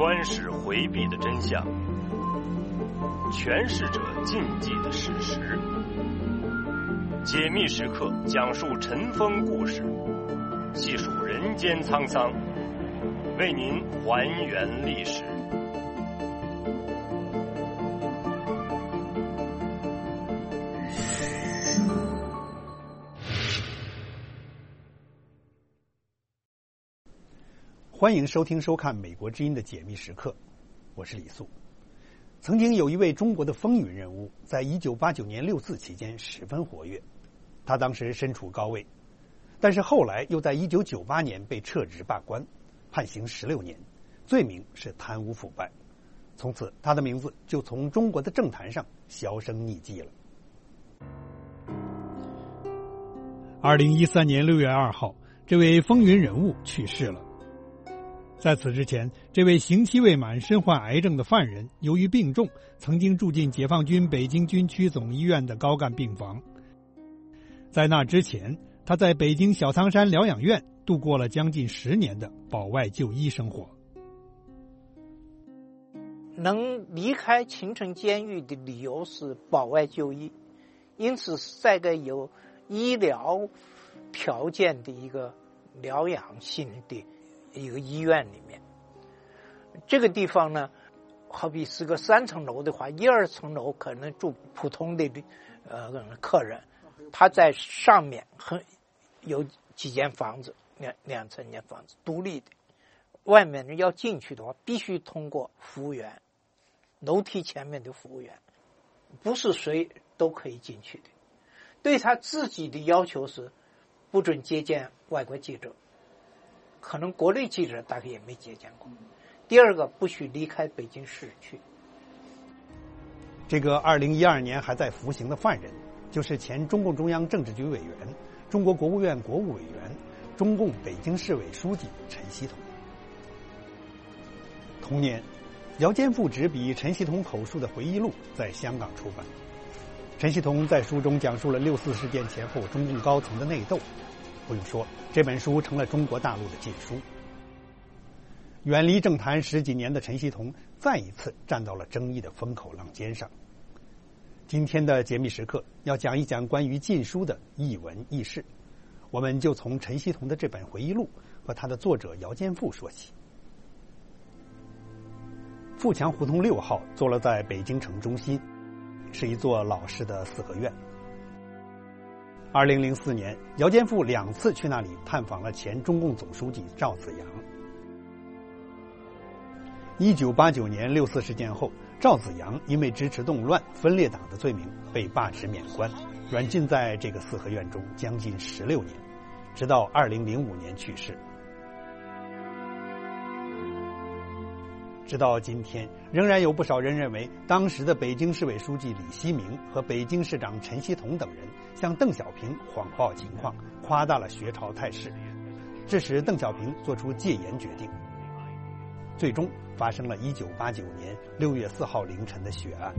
传世回避的真相，诠释者禁忌的事实。解密时刻讲述尘封故事，细数人间沧桑，为您还原历史。 欢迎收听收看美国之音的解密时刻，我是李素。曾经有一位中国的风云人物，在1989年6·4期间十分活跃，他当时身处高位，但是后来又在1998年被撤职罢官，判刑16年，罪名是贪污腐败。从此他的名字就从中国的政坛上销声匿迹了。2013年6月2号，这位风云人物去世了。在此之前，这位刑期未满、身患癌症的犯人，由于病重，曾经住进解放军北京军区总医院的高干病房。在那之前，他在北京小汤山疗养院度过了将近10年的保外就医生活。 能离开秦城监狱的理由是保外就医，因此是在个有医疗条件的一个疗养性的一个医院里面。这个地方呢，好比是个3层楼的话，1、2层楼可能住普通的客人，他在上面有几间房子，两层间房子独立的，外面人要进去的话必须通过服务员，楼梯前面的服务员，不是谁都可以进去的。对他自己的要求是不准接见外国记者，可能国内记者大概也没接见过。第二个，不许离开北京市区。 这个2012年还在服刑的犯人，就是前中共中央政治局委员、中国国务院国务委员、中共北京市委书记陈锡同。同年，姚坚富执笔陈锡同口述的回忆录在香港出版。陈锡同在书中讲述了6·4事件前后中共高层的内斗，不用说，这本书成了中国大陆的禁书。远离政坛10几年的陈锡同再一次站到了争议的风口浪尖上。今天的解密时刻要讲一讲关于禁书的异闻异事，我们就从陈锡同的这本回忆录和他的作者姚坚富说起。富强胡同6号坐落在北京城中心，是一座老式的4合院。2004年，姚坚富2次去那里探访了前中共总书记赵紫阳。1989年6·4事件后，赵紫阳因为支持动乱、分裂党的罪名被罢职免官，软禁在这个4合院中将近16年，直到2005年去世。直到今天，仍然有不少人认为，当时的北京市委书记李希明和北京市长陈锡同等人向邓小平谎报情况，夸大了学潮态势，致使邓小平做出戒严决定。最终发生了1989年6月4号凌晨的血案。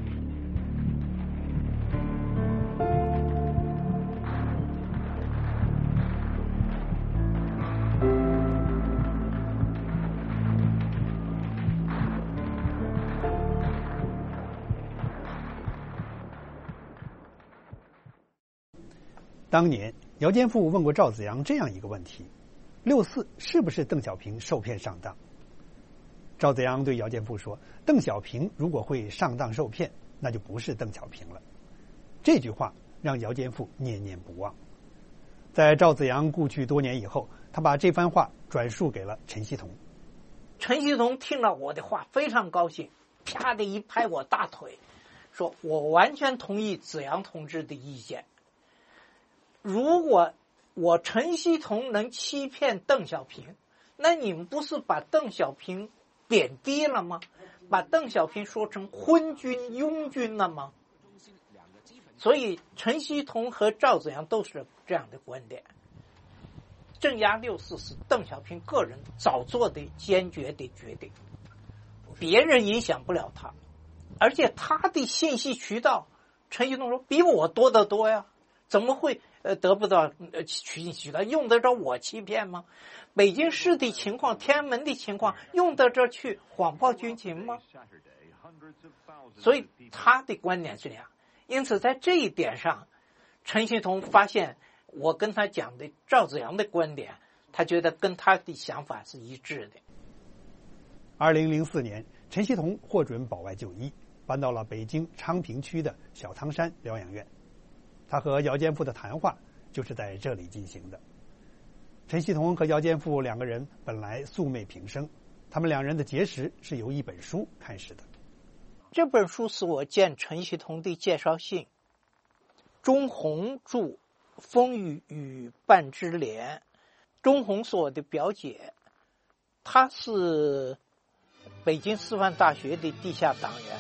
当年姚坚富问过赵紫阳这样一个问题：6·4是不是邓小平受骗上当？赵紫阳对姚坚富说，邓小平如果会上当受骗，那就不是邓小平了。这句话让姚坚富念念不忘。在赵紫阳故去多年以后，他把这番话转述给了陈锡同。 陈锡同听了我的话非常高兴，啪的一拍我大腿，说我完全同意紫阳同志的意见。如果我陈锡同能欺骗邓小平，那你们不是把邓小平贬低了吗？把邓小平说成昏君、庸君了吗？所以陈锡同和赵紫阳都是这样的观点。镇压6·4是邓小平个人早做的坚决的决定，别人影响不了他，而且他的信息渠道，陈锡同说比我多得多呀，怎么会得不到许可，用得着我欺骗吗？北京市的情况，天安门的情况，用得着去谎报军情吗？所以他的观点是这样。因此在这一点上，陈锡同发现我跟他讲的赵紫阳的观点，他觉得跟他的想法是一致的。 2004年，陈锡同获准保外就医，搬到了北京昌平区的小汤山疗养院。他和姚坚富的谈话就是在这里进行的。陈锡同和姚坚富两个人本来素昧平生，他们两人的结识是由一本书开始的。 这本书是我见陈锡同的介绍信，钟红著《风雨与半枝莲》，钟红是我的表姐，她是北京师范大学的地下党员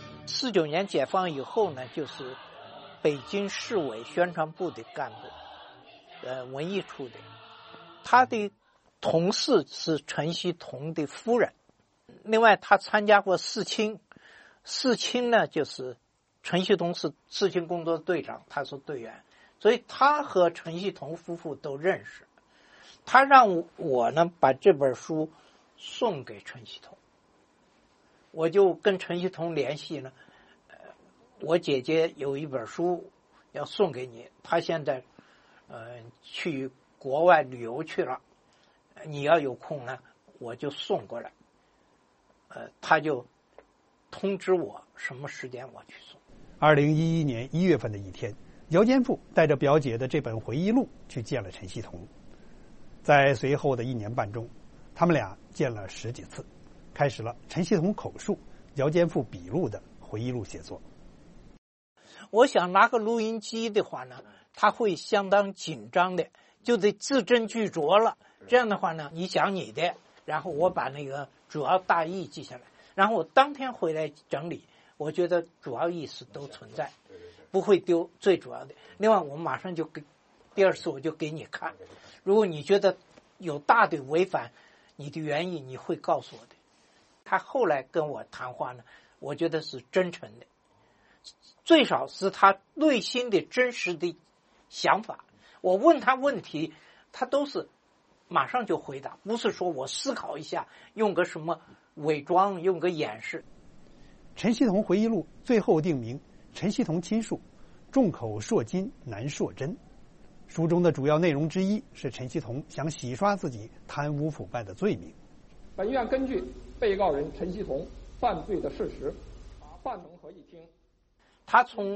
，49年解放以后呢，就是北京市委宣传部的干部，文艺处的。他的同事是陈锡同的夫人。另外他参加过四清，四清呢就是陈锡同是四清工作队长，他是队员，所以他和陈锡同夫妇都认识。他让我呢把这本书送给陈锡同，我就跟陈锡同联系呢，我姐姐有一本书要送给你，她现在去国外旅游去了，你要有空呢我就送过来。他就通知我什么时间我去送。 2011年1月份的一天，姚坚富带着表姐的这本回忆录去见了陈锡同。在随后的1年半中，他们俩见了10几次，开始了陈锡同口述、姚坚富笔录的回忆录写作。 我想拿个录音机的话呢，他会相当紧张的，就得字斟句酌了。这样的话呢，你讲你的，然后我把那个主要大意记下来，然后我当天回来整理，我觉得主要意思都存在，不会丢最主要的。另外我马上就第二次我就给你看，如果你觉得有大的违反你的原意，你会告诉我的。他后来跟我谈话呢，我觉得是真诚的，最少是他内心的真实的想法。我问他问题，他都是马上就回答，不是说我思考一下，用个什么伪装，用个掩饰。 陈锡同回忆录最后定名陈锡同亲述，众口铄金难铄真。书中的主要内容之一是陈锡同想洗刷自己贪污腐败的罪名。 本院根据被告人陈锡同犯罪的事实，范农合议厅， 他从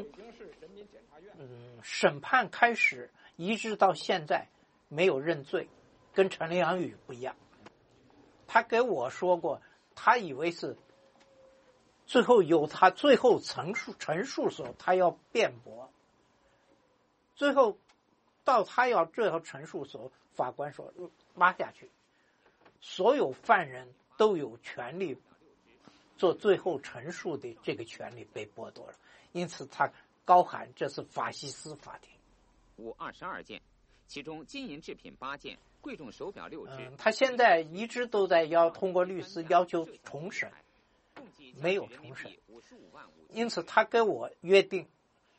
审判开始一直到现在没有认罪，跟陈良宇不一样。他给我说过，他以为是最后有他最后陈述的时候，他要辩驳，最后到他要最后陈述的时候，法官说拉下去，所有犯人都有权利做最后陈述的这个权利被剥夺了，因此他高喊这是法西斯法庭。 22件，其中金银制品8件，贵重手表6只。 他现在一直都在通过律师要求重审，没有重审，因此他跟我约定，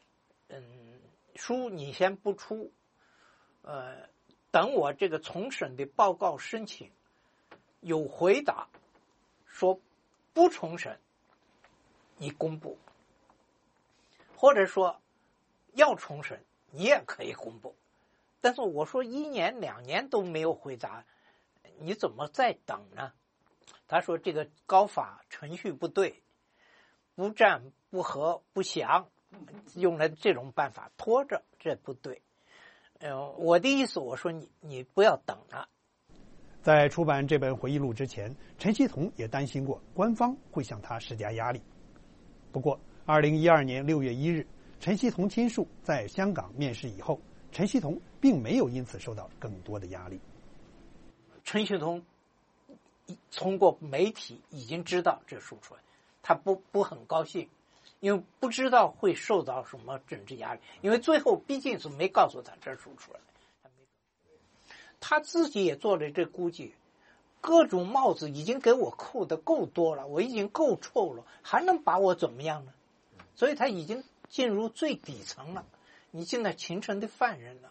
书你先不出，等我这个重审的报告申请有回答说不重审，你公布，或者说要重审你也可以公布。但是我说1年2年都没有回答，你怎么再等呢？他说这个高法程序不对，不战不和不降，用了这种办法拖着，这不对。我的意思我说你不要等了。 在出版这本回忆录之前，陈锡同也担心过官方会向他施加压力。不过2012年6月1日，陈锡同亲述在香港面试以后，陈锡同并没有因此受到更多的压力。 陈锡同通过媒体已经知道这书出来，他不很高兴，因为不知道会受到什么政治压力，因为最后毕竟是没告诉他这书出来。他自己也做了这估计，各种帽子已经给我扣的够多了，我已经够臭了，还能把我怎么样呢？所以他已经进入最底层了，你进了形成的犯人了。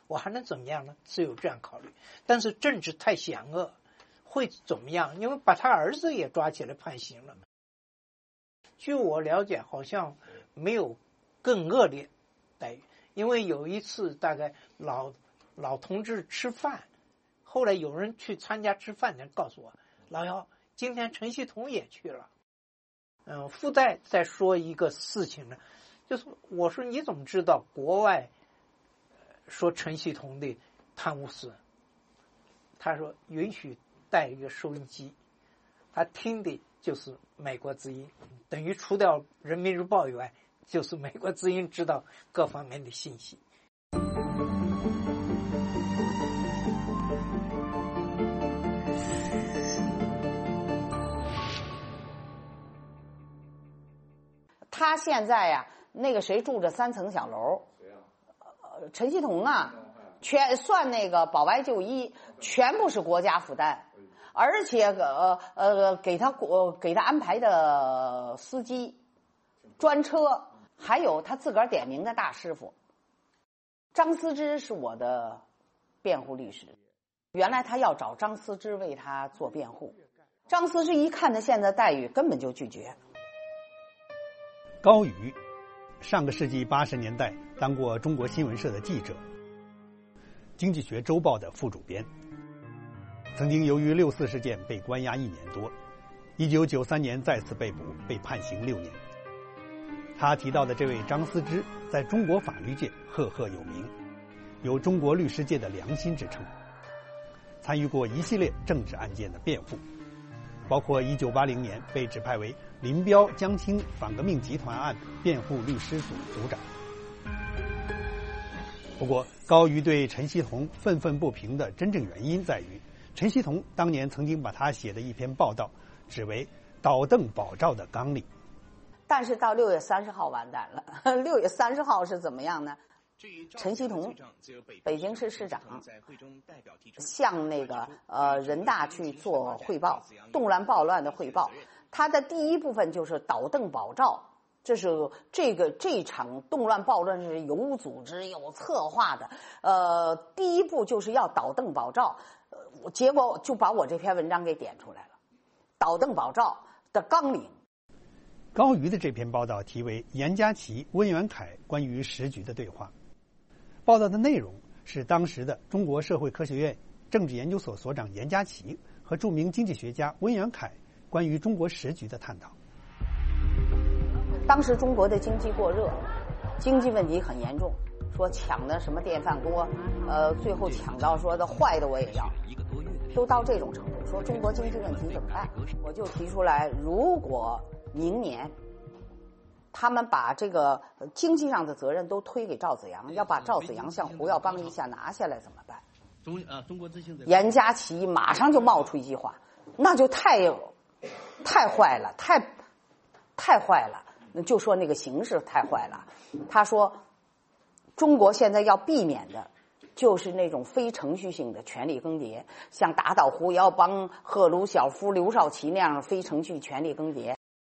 我还能怎么样呢？只有这样考虑。但是政治太险恶，会怎么样？因为把他儿子也抓起来判刑了。据我了解，好像没有更恶劣待遇。因为有一次大概老同志吃饭，后来有人去参加吃饭的人告诉我，老姚今天陈锡同也去了。附带再说一个事情呢，就是我说你怎么知道国外说陈锡同的贪污事？他说允许带一个收音机，他听的就是美国之音，等于除掉人民日报以外，就是美国之音知道各方面的信息。 他现在呀，那个谁住着3层小楼，陈锡同啊，全算那个保外就医，全部是国家负担，而且给他安排的司机、专车，还有他自个儿点名的大师傅。张思之是我的辩护律师，原来他要找张思之为他做辩护，张思之一看他现在待遇，根本就拒绝。 高宇，上个世纪80年代当过中国新闻社的记者，经济学周报的副主编，曾经由于6·4事件被关押1年多，1993年再次被捕，被判刑6年。他提到的这位张思之，在中国法律界赫赫有名，有中国律师界的良心之称，参与过一系列政治案件的辩护，包括1980年被指派为林彪、江青反革命集团案辩护律师组组长。不过，高瑜对陈锡同愤愤不平的真正原因在于，陈锡同当年曾经把他写的一篇报道指为倒邓保赵的纲领。 但是到6月30号完蛋了。6月30号是怎么样呢？陈锡同，北京市市长，向那个人大去做汇报，动乱暴乱的汇报。他的第一部分就是倒邓保赵，这是这场动乱暴乱是有组织有策划的。第一步就是要倒邓保赵，结果就把我这篇文章给点出来了，倒邓保赵的纲领。 高瑜的这篇报道题为《严家祺、温元凯关于时局的对话》。报道的内容是当时的中国社会科学院政治研究所所长严家祺和著名经济学家温元凯关于中国时局的探讨。 当时中国的经济过热，经济问题很严重，说抢的什么电饭锅，最后抢到说的坏的我也要，都到这种程度，说中国经济问题怎么办？我就提出来，如果明年他们把这个经济上的责任都推给赵紫阳，要把赵紫阳像胡耀邦一下拿下来怎么办？严家祺马上就冒出一句话，那就太坏了，太坏了，就说那个形势太坏了。他说中国现在要避免的就是那种非程序性的权力更迭，像打倒胡耀邦、赫鲁晓夫、刘少奇那样非程序权力更迭。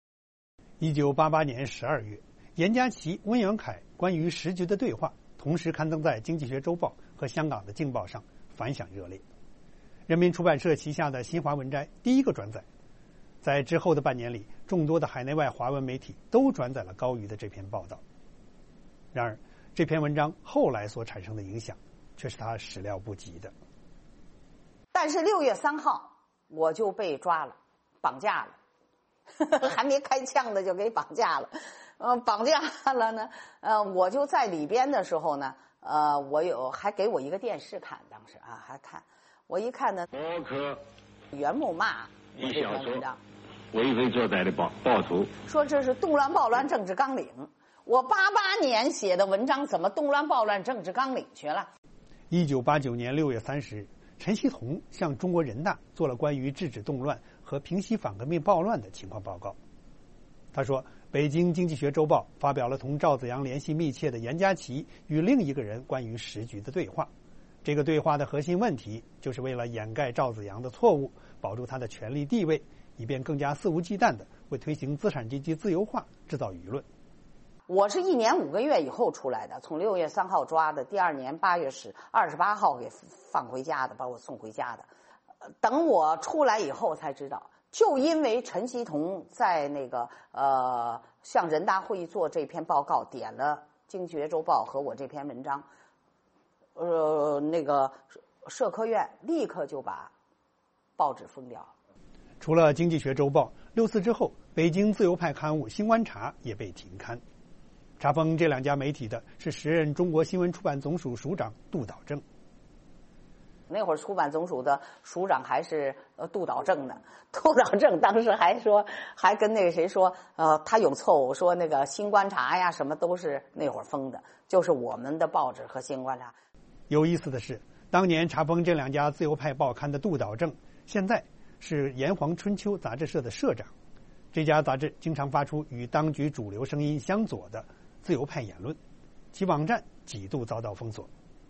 1988年12月，严家祺、温元凯关于时局的对话同时刊登在《经济学周报》和香港的《镜报》上，反响热烈。人民出版社旗下的新华文摘第一个转载。在之后的半年里，众多的海内外华文媒体都转载了高瑜的这篇报道。然而，这篇文章后来所产生的影响却是他始料不及的。 但是6月3号我就被抓了，绑架了。还没开枪的就给绑架了，绑架了呢，我就在里边的时候呢，还给我一个电视看，当时啊还看，我一看呢，袁某骂我这篇文章， 为非作歹的暴徒， 说这是动乱暴乱政治纲领。我88年写的文章怎么动乱暴乱政治纲领去了 ？1989年6月30日，陈锡同向中国人大做了关于制止动乱和平息反革命暴乱的情况报告。他说，北京经济学周报发表了同赵紫阳联系密切的严家祺与另一个人关于时局的对话。这个对话的核心问题就是为了掩盖赵紫阳的错误，保住他的权力地位，以便更加肆无忌惮地为推行资产阶级自由化制造舆论。 我是1年5个月以后出来的，从6月3号抓的，第2年8月28号给放回家的，把我送回家的。等我出来以后才知道，就因为陈锡同在那个向人大会议做这篇报告，点了《经济学周报》和我这篇文章，那个社科院立刻就把报纸封掉了。 除了《经济学周报》，6四之后，北京自由派刊物《新观察》也被停刊。查封这2家媒体的是时任中国新闻出版总署署长杜导正。 那会儿出版总署的署长还是杜导正呢。杜导正当时还跟那个谁说，他有错误，说那个《新观察》呀什么都是那会儿封的，就是我们的报纸和《新观察》。 有意思的是，当年查封这2家自由派报刊的杜导正，现在是炎黄春秋杂志社的社长。这家杂志经常发出与当局主流声音相左的自由派言论，其网站几度遭到封锁。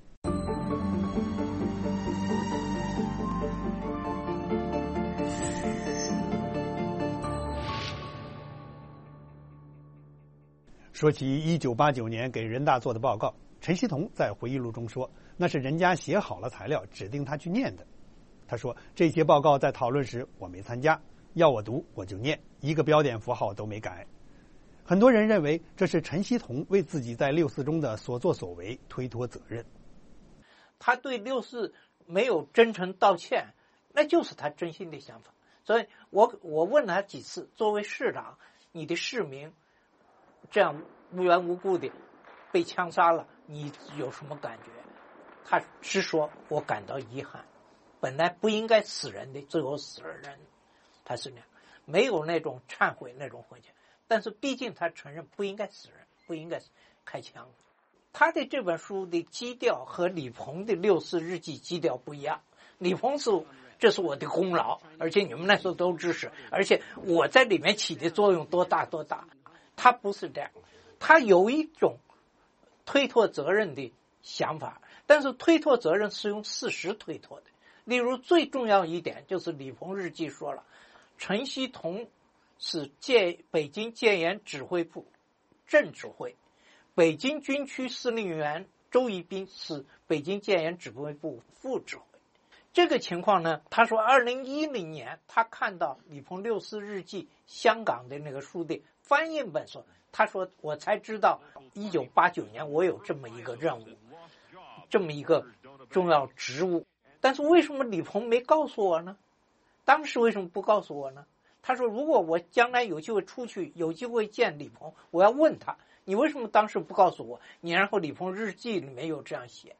说起1989年给人大做的报告，陈锡同在回忆录中说，那是人家写好了材料指定他去念的。他说，这些报告在讨论时我没参加，要我读我就念，一个标点符号都没改。很多人认为这是陈锡同为自己在6四中的所作所为推脱责任。 他对6四没有真诚道歉，那就是他真心的想法。所以我问了他几次，作为市长，你的市民这样无缘无故的被枪杀了，你有什么感觉？他是说，我感到遗憾，本来不应该死人的，最后死了人。他是那样，没有那种忏悔那种悔疚，但是毕竟他承认不应该死人，不应该开枪。他的这本书的基调和李鹏的6四日记基调不一样。李鹏是这是我的功劳，而且你们那时候都支持，而且我在里面起的作用多大多大。他不是这样，他有一种推脱责任的想法，但是推脱责任是用事实推脱的。例如最重要一点就是李鹏日记说了，陈锡同是北京戒严指挥部正指挥，北京军区司令员周一斌是北京戒严指挥部副指挥。这个情况呢，他说2010年他看到李鹏6四日记香港的那个书的翻译本说，他说我才知道1989年我有这么一个任务，这么一个重要职务。但是为什么李鹏没告诉我呢？当时为什么不告诉我呢？他说如果我将来有机会出去，有机会见李鹏，我要问他，你为什么当时不告诉我？你然后李鹏日记里面有这样写。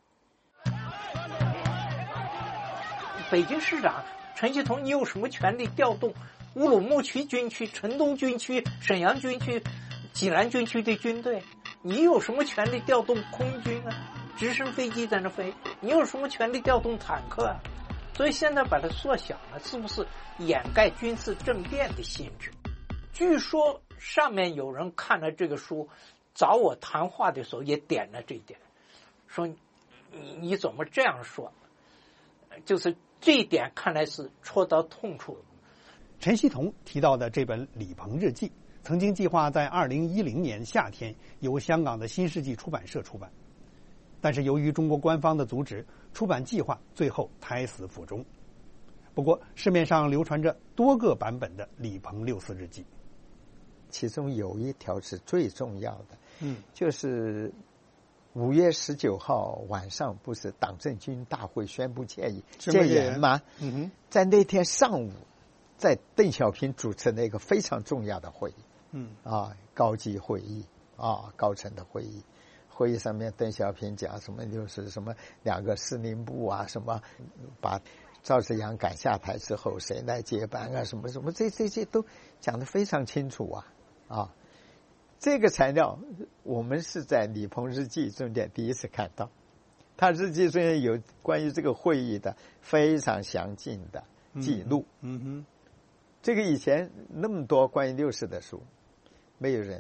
北京市长陈锡同，你有什么权利调动乌鲁木齐军区、城东军区、沈阳军区、济南军区的军队？你有什么权利调动空军啊？直升飞机在那飞，你有什么权利调动坦克啊？所以现在把它缩小了，是不是掩盖军事政变的性质？据说上面有人看了这个书，找我谈话的时候也点了这一点，说你怎么这样说？就是这一点看来是戳到痛处。 陈锡同提到的这本李鹏日记，曾经计划在2010年夏天由香港的新世纪出版社出版，但是由于中国官方的阻止，出版计划最后胎死腹中。不过市面上流传着多个版本的李鹏6四日记， 其中有一条是最重要的，就是5月19号晚上不是党政军大会宣布戒严吗？在那天上午，在邓小平主持那个非常重要的会议，高级会议高层的会议。会议上面邓小平讲什么，就是什么2个司令部啊，什么把赵紫阳赶下台之后谁来接班啊，什么什么，这些都讲得非常清楚啊。这个材料我们是在李鹏日记中间第一次看到，他日记中间有关于这个会议的非常详尽的记录。这个以前那么多关于6四的书，没有人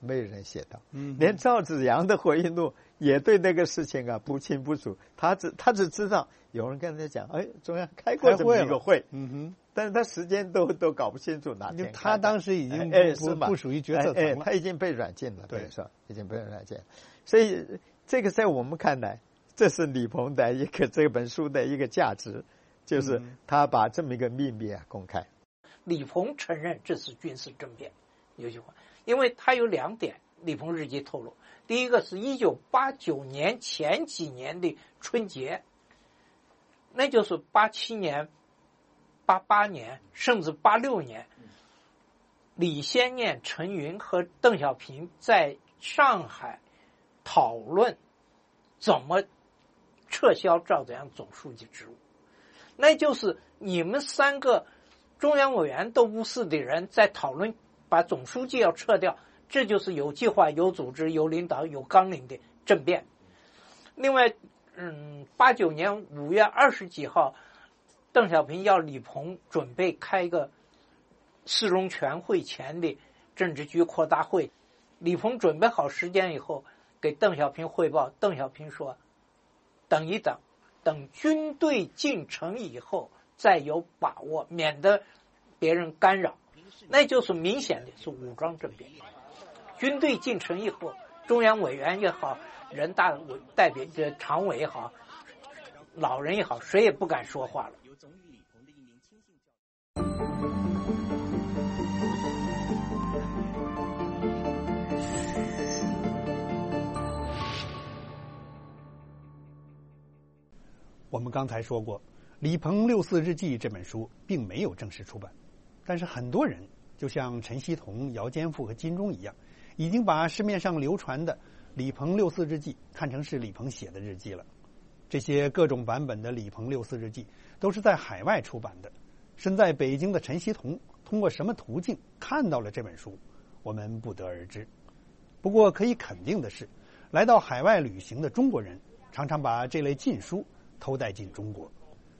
没有人写到。连赵子阳的回忆录也对那个事情啊不清不楚，他只知道有人跟他讲，哎，中央开过这么一个会，但是他时间都搞不清楚哪天。 他当时已经不属于决策层了， 他已经被软禁了， 对， 说已经被软禁了。所以这个在我们看来，这是李鹏的一个这本书的一个价值，就是他把这么一个秘密啊公开。 李鹏承认这是军事政变，有句话，因为他有2点，李鹏日记透露。第一个是1989年前几年的春节，那就是87年、88年，甚至86年，李先念、陈云和邓小平在上海讨论怎么撤销赵子阳总书记职务。那就是你们3个中央委员都不是的人在讨论把总书记要撤掉，这就是有计划、有组织、有领导、有纲领的政变。另外，89年5月20几号，邓小平要李鹏准备开个四中全会前的政治局扩大会，李鹏准备好时间以后给邓小平汇报，邓小平说等一等，等军队进城以后再有把握，免得别人干扰。那就是明显的是武装政变。军队进城以后，中央委员也好，人大代表常委也好，老人也好，谁也不敢说话了。 我们刚才说过，《李鹏64日记》这本书并没有正式出版，但是很多人就像陈锡同、姚坚富和金钟一样，已经把市面上流传的《李鹏64日记》看成是李鹏写的日记了。这些各种版本的《李鹏64日记》都是在海外出版的。身在北京的陈锡同通过什么途径看到了这本书，我们不得而知。不过可以肯定的是，来到海外旅行的中国人常常把这类禁书偷带进中国。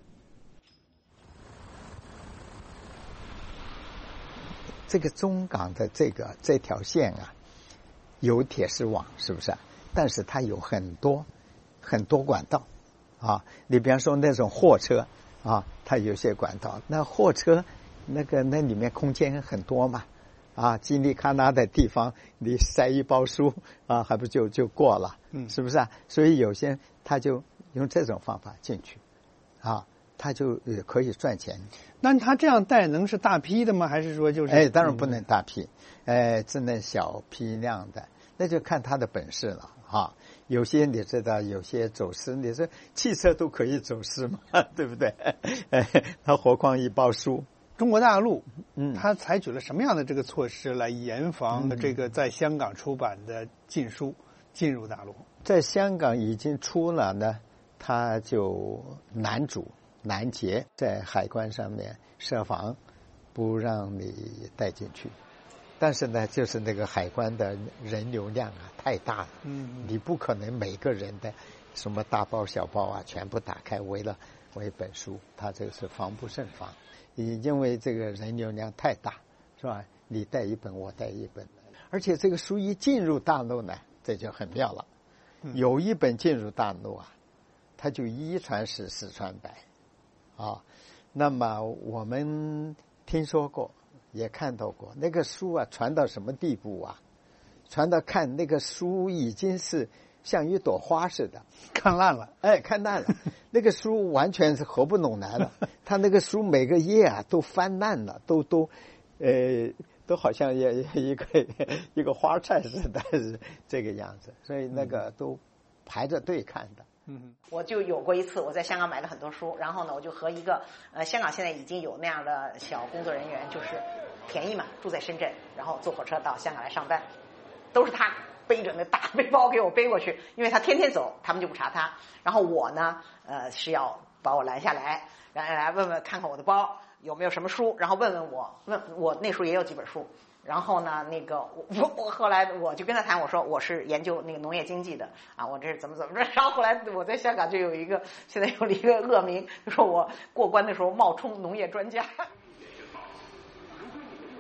这个中港的这条线啊，有铁丝网，是不是？但是它有很多管道啊。你比方说那种货车啊，它有些管道，那货车那里面空间很多嘛，啊，金利卡纳的地方你塞一包书啊，还不就过了，是不是啊？所以有些他就用这种方法进去，啊，他就可以赚钱。 那他这样带能是大批的吗？还是说就是？ 当然不能大批，只能小批量的，那就看他的本事了啊。有些你知道，有些走私，你说汽车都可以走私嘛，对不对？他何况一包书？ 中国大陆，他采取了什么样的这个措施来严防这个在香港出版的禁书进入大陆？ 在香港已经出了呢，他就拦截，在海关上面设防，不让你带进去。但是呢，就是那个海关的人流量啊太大了，你不可能每个人的什么大包小包啊全部打开为本书，他这个是防不胜防。因为这个人流量太大，是吧？你带一本，我带一本，而且这个书一进入大陆呢，这就很妙了。有一本进入大陆啊，它就一传十，十传百，啊，那么我们听说过，也看到过，那个书啊，传到什么地步啊？传到看那个书已经是像一朵花似的， 看烂了， 看烂了。那个书完全是合不拢来了，他那个书每个页啊都翻烂了，都好像一个花菜似的，这个样子，所以那个都排着队看的。 我就有过一次，我在香港买了很多书，然后呢，我就和一个香港现在已经有那样的小工作人员，就是便宜嘛，住在深圳，然后坐火车到香港来上班，都是他背着那大背包给我背过去，因为他天天走，他们就不查他。然后我呢，是要把我拦下来问问看看我的包有没有什么书，然后问我那时候也有几本书。然后呢，那个我后来我就跟他谈，我说我是研究那个农业经济的啊，我这是怎么着。然后后来我在香港就现在有了一个恶名，就说我过关的时候冒充农业专家。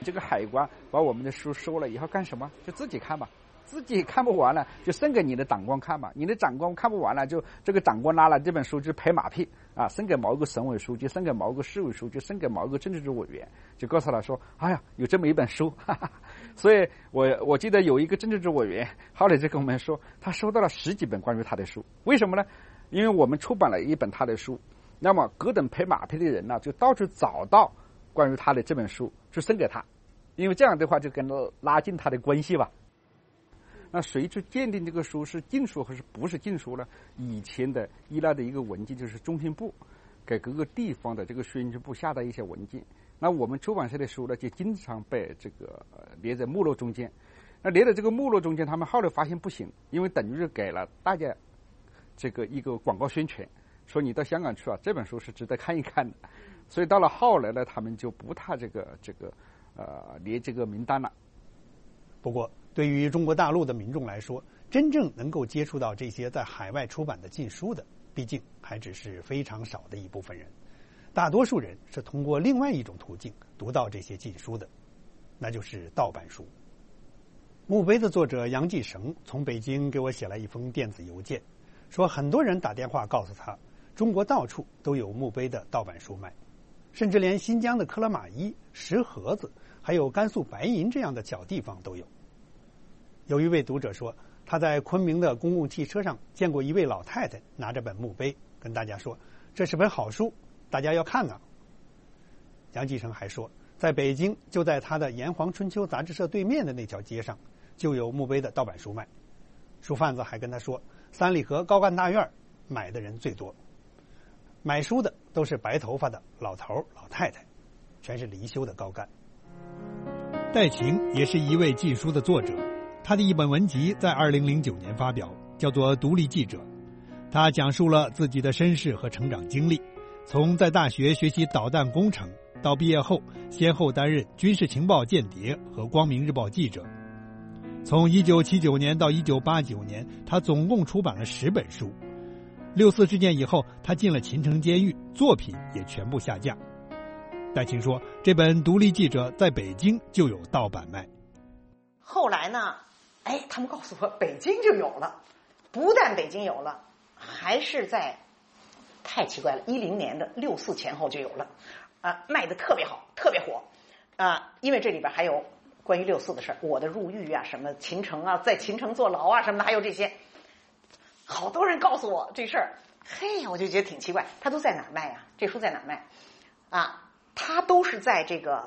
这个海关把我们的书收了以后干什么？就自己看吧，自己看不完了就送给你的长官看嘛，你的长官看不完了，就这个长官拿了这本书就拍马屁啊，送给某个省委书记，送给某个市委书记，送给某个政治局委员，就告诉他说，哎呀，有这么一本书，哈哈。所以我记得有一个政治局委员后来就跟我们说，他收到了10几本关于他的书，为什么呢？因为我们出版了一本他的书，那么各等拍马屁的人呢，就到处找到关于他的这本书，就送给他，因为这样的话就跟拉近他的关系吧。那谁去鉴定这个书是禁书还是不是禁书呢？以前的依赖的一个文件就是中宣部给各个地方的这个宣传部下的一些文件。那我们出版社的书呢，就经常被这个列在目录中间。那列在这个目录中间，他们后来发现不行，因为等于是给了大家这个一个广告宣传，说你到香港去啊，这本书是值得看一看的。所以到了后来呢，他们就不踏列这个名单了。 不过，对于中国大陆的民众来说，真正能够接触到这些在海外出版的禁书的，毕竟还只是非常少的一部分人。大多数人是通过另外一种途径读到这些禁书的，那就是盗版书。墓碑的作者杨继绳从北京给我写了一封电子邮件，说很多人打电话告诉他，中国到处都有墓碑的盗版书卖，甚至连新疆的克拉玛依、石河子还有甘肃白银这样的小地方都有。有一位读者说，他在昆明的公共汽车上见过一位老太太拿着本墓碑跟大家说，这是本好书，大家要看啊。杨继绳还说，在北京就在他的炎黄春秋杂志社对面的那条街上就有墓碑的盗版书卖。书贩子还跟他说，三里河高干大院买的人最多，买书的都是白头发的老头老太太，全是离休的高干。戴晴也是一位禁书的作者，他的一本文集在2009年发表，叫做《独立记者》。他讲述了自己的身世和成长经历，从在大学学习导弹工程，到毕业后先后担任军事情报间谍和光明日报记者。从1979年到1989年，他总共出版了10本书。6·4事件以后，他进了秦城监狱，作品也全部下架。戴晴说，这本《独立记者》在北京就有盗版卖。 后来呢，他们告诉我北京就有了，不但北京有了，还是在太奇怪了，10年的6·4前后就有了，卖的特别好，特别火，因为这里边还有关于6·4的事儿，我的入狱啊，什么秦城啊，在秦城坐牢啊什么的，还有这些，好多人告诉我这事儿，我就觉得挺奇怪，他都在哪儿卖啊？这书在哪儿卖？他都是在这个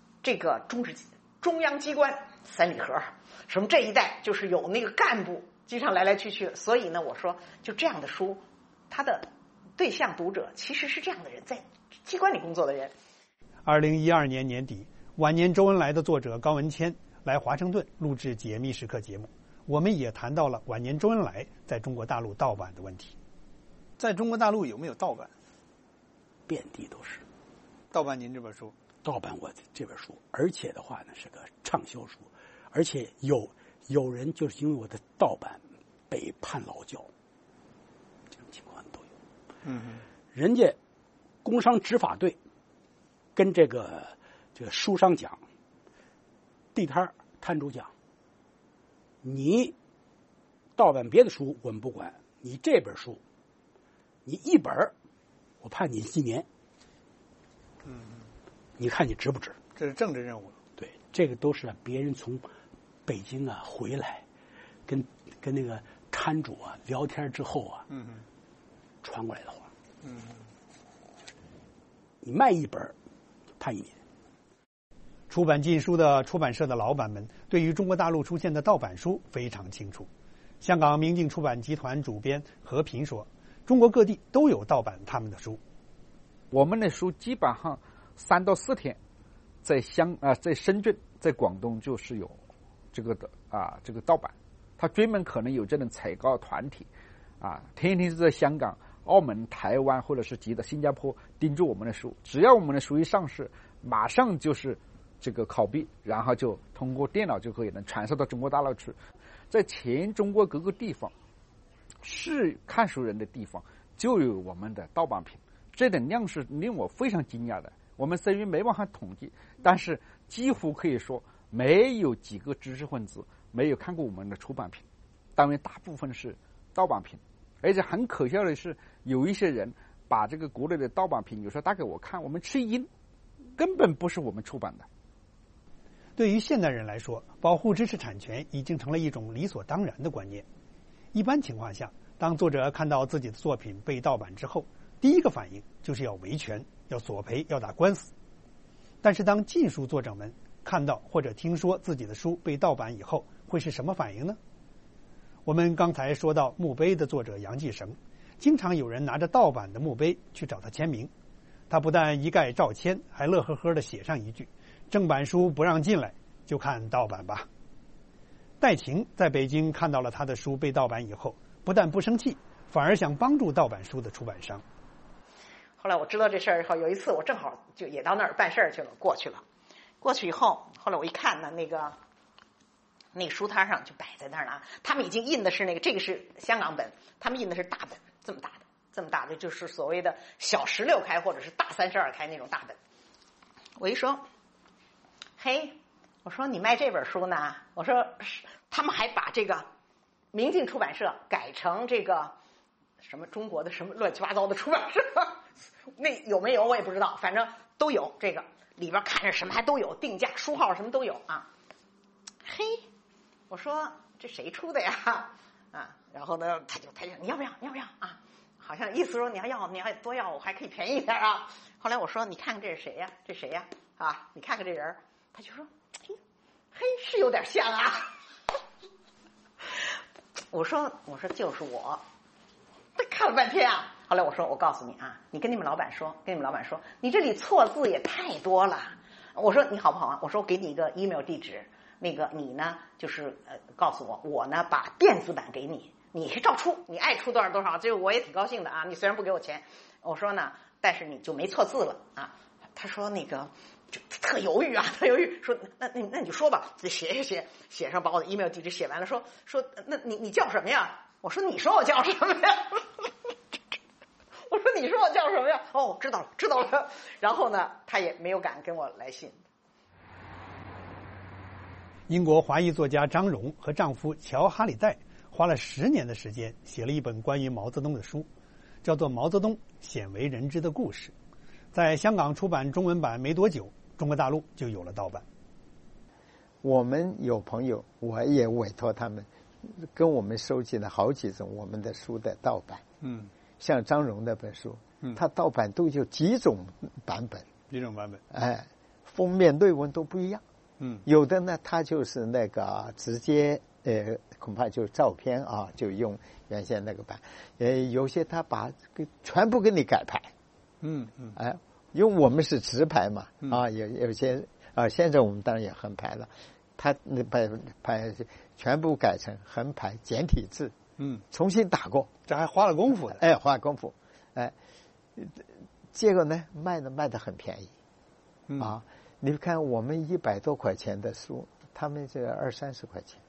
中央机关三里河什么这一带，就是有那个干部经常来来去去，所以呢，我说就这样的书，他的对象读者其实是这样的人，在机关里工作的人。 2012年年底，晚年周恩来的作者高文谦来华盛顿录制《解密时刻》节目，我们也谈到了晚年周恩来在中国大陆盗版的问题。在中国大陆有没有盗版？ 遍地都是。 盗版您这本书？ 盗版我这本书，而且的话呢是个畅销书，而且有人就是因为我的盗版被判劳教，这种情况都有。人家工商执法队跟这个书商讲，地摊摊主讲，你盗版别的书我们不管，你这本书，你一本我判你1年。你看你值不值？ 这是政治任务。 对，这个都是别人从北京回来，跟那个摊主聊天之后传过来的话。你卖一本判1年。 出版禁书的出版社的老板们对于中国大陆出现的盗版书非常清楚。香港明镜出版集团主编何平说，中国各地都有盗版他们的书。 我们的书基本上3到4天，在深圳、在广东就是有这个盗版，他专门可能有这种采购团体，天天是在香港、澳门、台湾或者是新加坡盯住我们的书，只要我们的书一上市，马上就是这个拷贝，然后就通过电脑就可以能传输到中国大陆去，在全中国各个地方是看书人的地方就有我们的盗版品。这点量是令我非常惊讶的。 我们虽然没办法统计，但是几乎可以说没有几个知识分子没有看过我们的出版品，当然大部分是盗版品。而且很可笑的是，有一些人把这个国内的盗版品有时候打给我看，我们吃惊，根本不是我们出版的。 对于现代人来说，保护知识产权已经成了一种理所当然的观念。一般情况下，当作者看到自己的作品被盗版之后，第一个反应就是要维权、要索赔、要打官司。但是当禁书作者们看到或者听说自己的书被盗版以后，会是什么反应呢？我们刚才说到墓碑的作者杨继绳，经常有人拿着盗版的墓碑去找他签名，他不但一概照签，还乐呵呵地写上一句：正版书不让进来，就看盗版吧。戴晴在北京看到了他的书被盗版以后，不但不生气，反而想帮助盗版书的出版商。 后来我知道这事儿以后，有一次我正好就也到那儿办事儿去了，过去以后，后来我一看呢，那个书摊上就摆在那儿了。他们已经印的是这个是香港本，他们印的是大本，这么大的，就是所谓的小16开或者是大32开那种大本。我一说，嘿，我说你卖这本书呢？我说他们还把这个明镜出版社改成这个什么中国的什么乱七八糟的出版社，那有没有我也不知道，反正都有，这个里边看着什么还都有，定价、书号什么都有啊。嘿，我说这谁出的呀？啊，然后呢，他就你要不要啊？好像意思说你要多要，我还可以便宜一点啊。后来我说你看看这是谁呀？这谁呀？啊，你看看这人，他就说嘿是有点像啊。我说就是我，他看了半天啊。后来我说我告诉你啊，你跟你们老板说，你这里错字也太多了。我说你好不好啊？我说我给你一个 email 地址，那个你呢就是告诉我呢把电子版给你，你照出，你爱出多少，这个我也挺高兴的啊。你虽然不给我钱，我说呢，但是你就没错字了啊。他说那个就特犹豫，说那你就说吧，写上把我的 email 地址写完了，说那你叫什么呀？我说你说我叫什么呀？我说你说我叫什么呀？哦，知道了。然后呢，他也没有敢跟我来信。 英国华裔作家张荣和丈夫乔哈里戴花了10年的时间写了一本关于毛泽东的书，叫做《毛泽东鲜为人知的故事》。在香港出版中文版没多久，中国大陆就有了盗版。 我们有朋友，我也委托他们跟我们收集了好几种我们的书的盗版。像张荣那本书，他盗版都有几种版本，封面内文都不一样。有的呢，他就是那个直接恐怕就是照片啊，就用原先那个版。有些他把全部给你改牌。因为我们是直排嘛，有些现在我们当然也横排了，他把全部改成横排简体字，重新打过， 这还花了功夫的， 花功夫，结果呢卖的很便宜，你看我们100多块钱的书，他们这20-30块钱，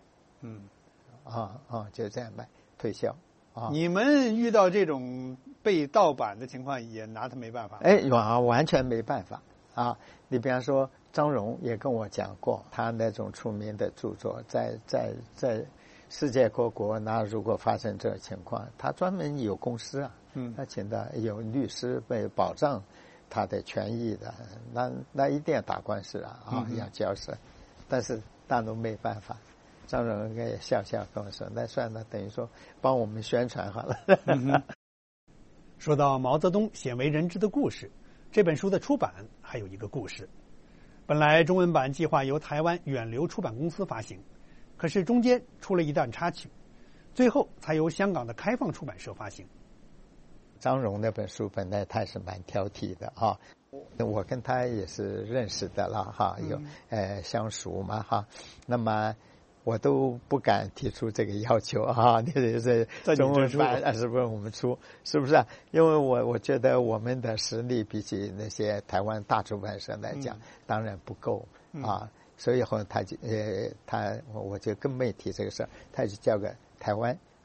就这样卖推销。 你们遇到这种被盗版的情况也拿他没办法？ 完全没办法啊！你比方说张荣也跟我讲过，他那种出名的著作，在世界各国，那如果发生这种情况，他专门有公司啊，他请的有律师为保障他的权益的，那一定要打官司要交涉，但是大陆没办法。张荣也笑跟我说，那算了，等于说帮我们宣传好了。 说到毛泽东鲜为人知的故事，这本书的出版还有一个故事。本来中文版计划由台湾远流出版公司发行，可是中间出了一段插曲，最后才由香港的开放出版社发行。 张荣那本书本来他是蛮挑剔的啊，我跟他也是认识的了哈，有相熟嘛哈，那么我都不敢提出这个要求啊！你这中文版是不是我们出？是不是啊？因为我觉得我们的实力比起那些台湾大出版社来讲，当然不够啊。所以后来我就更没提这个事儿，他就交给台湾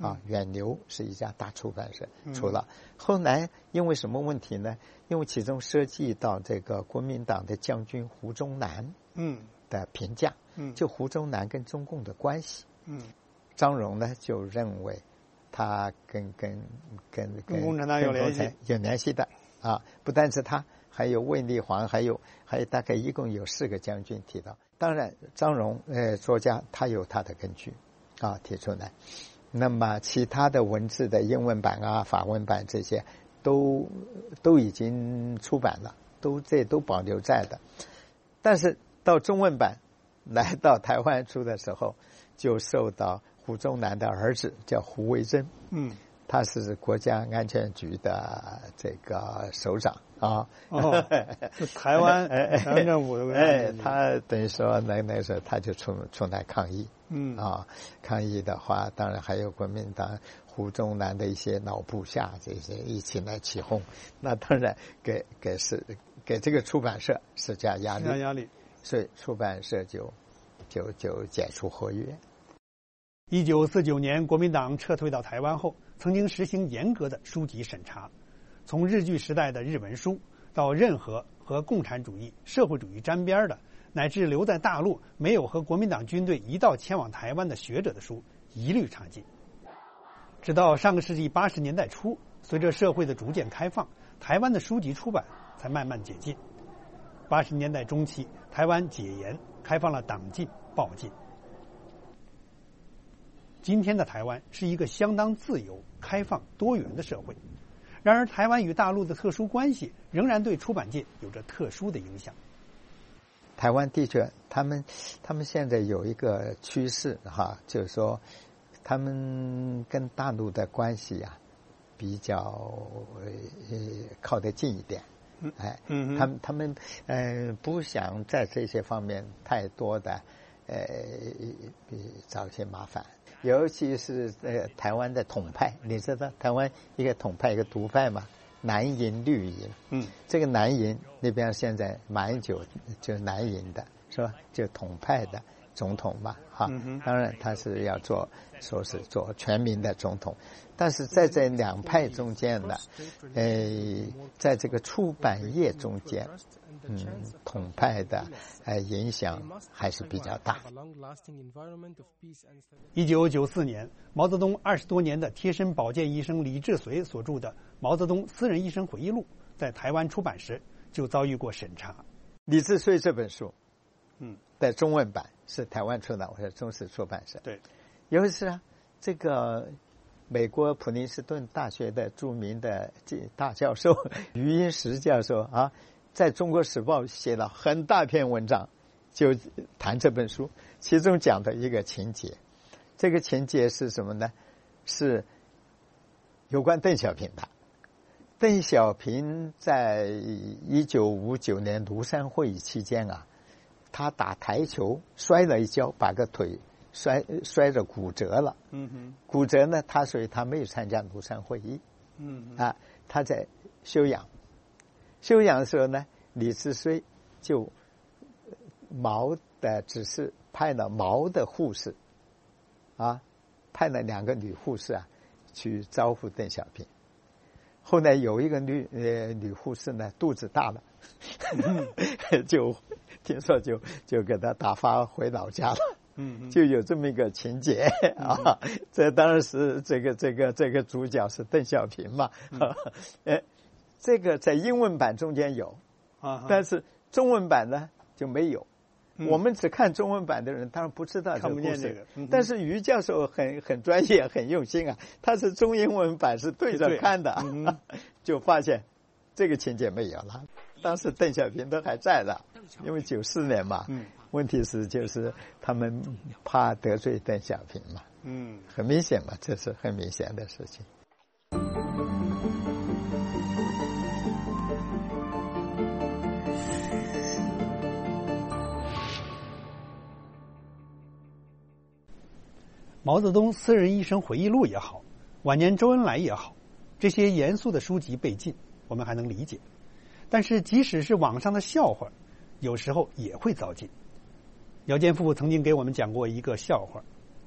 远流是一家大出版社出了。后来因为什么问题呢？因为其中涉及到这个国民党的将军胡宗南的评价，就胡宗南跟中共的关系，张荣呢就认为他跟共产党有联系的不单是他，还有卫立煌，还有大概一共有4个将军提到。当然张荣作家他有他的根据提出来。那么其他的文字的英文版法文版这些都已经出版了，都保留在的。但是到中文版来到台湾出的时候，就受到胡宗南的儿子叫胡惟珍，他是国家安全局的这个首长台湾政府的他等于说那时候他就出来抗议，抗议的话，当然还有国民党胡宗南的一些老部下这些一起来起哄，那当然给这个出版社施加压力，所以出版社就解除合约。 1949年国民党撤退到台湾后，曾经实行严格的书籍审查，从日据时代的日文书到任何和共产主义、社会主义沾边的，乃至留在大陆没有和国民党军队一道前往台湾的学者的书，一律查禁。直到上个世纪80年代初，随着社会的逐渐开放，台湾的书籍出版才慢慢解禁。80年代中期，台湾解严，开放了党禁、报禁。今天的台湾是一个相当自由、开放、多元的社会。然而，台湾与大陆的特殊关系仍然对出版界有着特殊的影响。 台湾的确，他们现在有一个趋势就是说，他们跟大陆的关系比较靠得近一点。他们不想在这些方面太多的找一些麻烦。尤其是台湾的统派，你知道台湾一个统派一个独派嘛，蓝营绿营，这个蓝营那边现在马英九就蓝营的是吧，就统派的总统嘛当然他是要说是做全民的总统，但是在这两派中间呢在这个出版业中间统派的影响还是比较大。 1994年，毛泽东20多年的贴身保健医生李志绥所著的《毛泽东私人医生回忆录》在台湾出版时就遭遇过审查。 李志绥这本书在中文版是台湾出的，我是中时出版社。 对， 尤其是这个美国普林斯顿大学的著名的大教授余英时教授在中国时报写了很大篇文章，就谈这本书，其中讲的一个情节，这个情节是什么呢？是有关邓小平的。邓小平在1959年庐山会议期间他打台球摔了一跤，把个腿摔着骨折了。骨折呢，所以他没有参加庐山会议。他在休养的时候呢，李志绥就毛的指示派了毛的护士派了2个女护士去招呼邓小平。后来有一个女护士呢肚子大了就听说就给他打发回老家了。就有这么一个情节这当然是这个主角是邓小平嘛。这个在英文版中间有但是中文版呢就没有。我们只看中文版的人当然不知道这个故事，看不见这个。但是于教授很专业很用心他是中英文版是对着看的就发现这个情节没有了。当时邓小平都还在的，因为94年嘛问题是就是他们怕得罪邓小平嘛很明显嘛，这是很明显的事情。 毛泽东私人医生回忆录也好，晚年周恩来也好，这些严肃的书籍被禁，我们还能理解。但是即使是网上的笑话，有时候也会遭禁。姚坚富曾经给我们讲过一个笑话，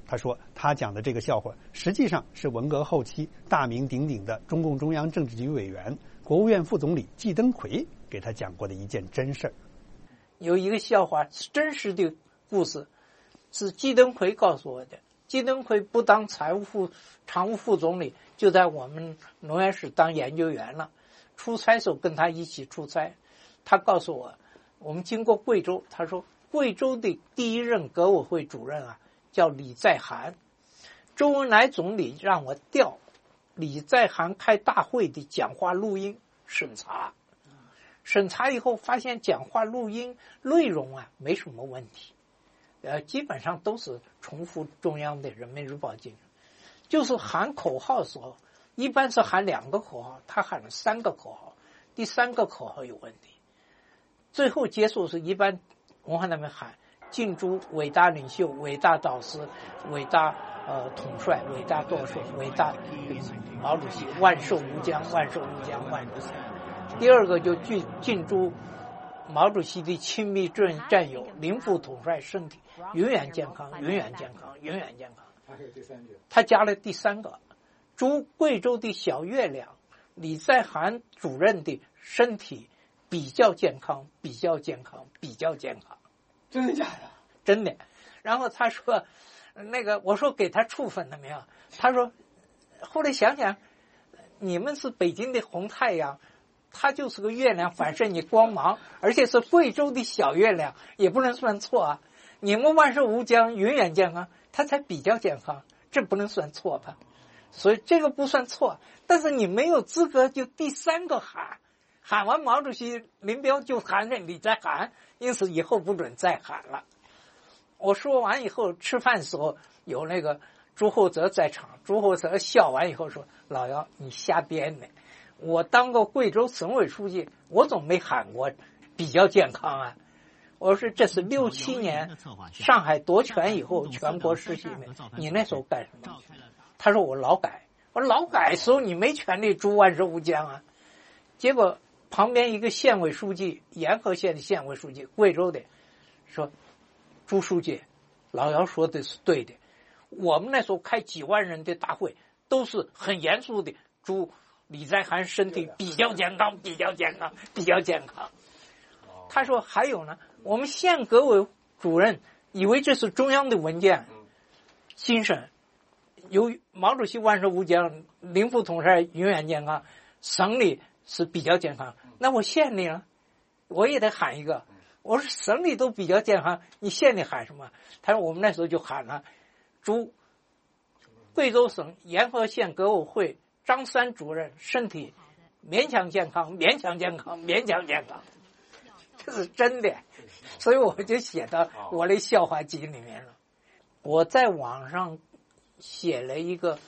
他说他讲的这个笑话实际上是文革后期大名鼎鼎的中共中央政治局委员、国务院副总理季登奎给他讲过的一件真事儿。 有一个笑话是真实的故事，是季登奎告诉我的。季登奎不当常务副总理，就在我们农业室当研究员了。出差时候跟他一起出差，他告诉我，我们经过贵州，他说贵州的第一任革委会主任啊叫李在涵，周恩来总理让我调李在涵开大会的讲话录音审查以后发现讲话录音内容啊没什么问题，基本上都是重复中央的人民日报精神，就是喊口号的时候一般是喊2个口号，他喊了3个口号，第3个口号有问题。最后结束是一般文化大革命喊敬祝伟大领袖、伟大导师、伟大统帅、伟大舵手、伟大毛主席万寿无疆、万寿无疆、万寿无疆。第2个就敬祝毛主席的亲密战友林副统帅身体永远健康、永远健康、永远健康。他加了第3个，祝贵州的小月亮李在涵主任的身体比较健康、比较健康、比较健康。 真的假的？ 真的。然后他说我说给他处分了没有？他说后来想想，你们是北京的红太阳，它就是个月亮反射你光芒，而且是贵州的小月亮，也不能算错啊。你们万寿无疆、永远健康，它才比较健康，这不能算错吧？所以这个不算错，但是你没有资格就第3个喊完毛主席林彪就喊着李在涵，因此以后不准再喊了。我说完以后，吃饭的时候有那个朱厚泽在场，朱厚泽笑完以后说：“老姚，你瞎编的，我当过贵州省委书记，我总没喊过比较健康啊。”我说这是6、7年上海夺权以后全国实行的，你那时候干什么？他说我劳改。我说劳改的时候你没权利祝万寿无疆啊。结果旁边一个县委书记，沿河县的县委书记，贵州的，说朱书记，老姚说的是对的，我们那时候开几万人的大会都是很严肃的，祝李在涵身体比较健康、比较健康、比较健康。他说还有呢，我们县革委主任以为这是中央的文件，精神由毛主席万寿无疆、林副统帅永远健康，省里是比较健康，那我县里呢，我也得喊一个。我说省里都比较健康，你县里喊什么？他说我们那时候就喊了，祝贵州省沿河县革委会张三主任身体勉强健康、勉强健康、勉强健康，这是真的，所以我就写到我的笑话集里面了。我在网上写了一个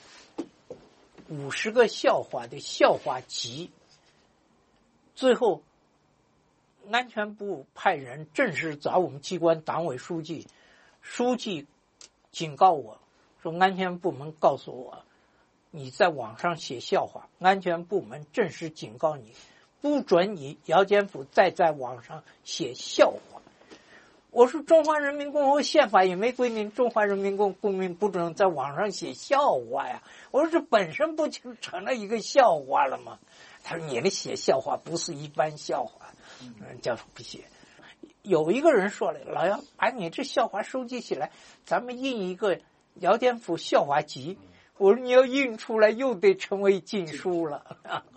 50个笑话的笑话集，最后安全部派人正式找我们机关党委书记警告我说，安全部门告诉我你在网上写笑话，安全部门正式警告你，不准你姚坚甫再在网上写笑话。我说中华人民共和国宪法也没规定中华人民共和国公民不准在网上写笑话呀。我说这本身不就成了一个笑话了吗？他说你的写笑话不是一般笑话，叫不写。有一个人说了，老姚把你这笑话收集起来，咱们印一个姚坚甫笑话集。我说你要印出来又得成为禁书了。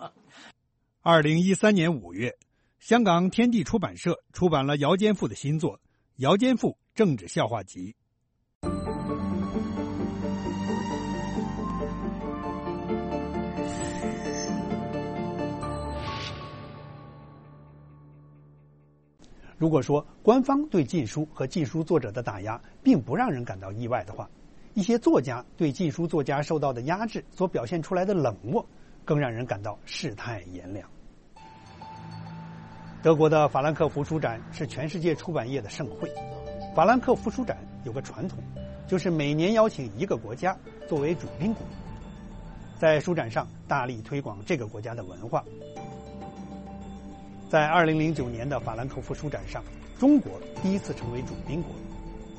2013年5月，香港天地出版社出版了姚坚甫的新作《姚坚甫政治笑话集》。如果说官方对禁书和禁书作者的打压并不让人感到意外的话，一些作家对禁书作家受到的压制所表现出来的冷漠更让人感到世态炎凉。德国的法兰克福书展是全世界出版业的盛会。法兰克福书展有个传统，就是每年邀请一个国家作为主宾国，在书展上大力推广这个国家的文化。在2009年的法兰克福书展上，中国第一次成为主宾国。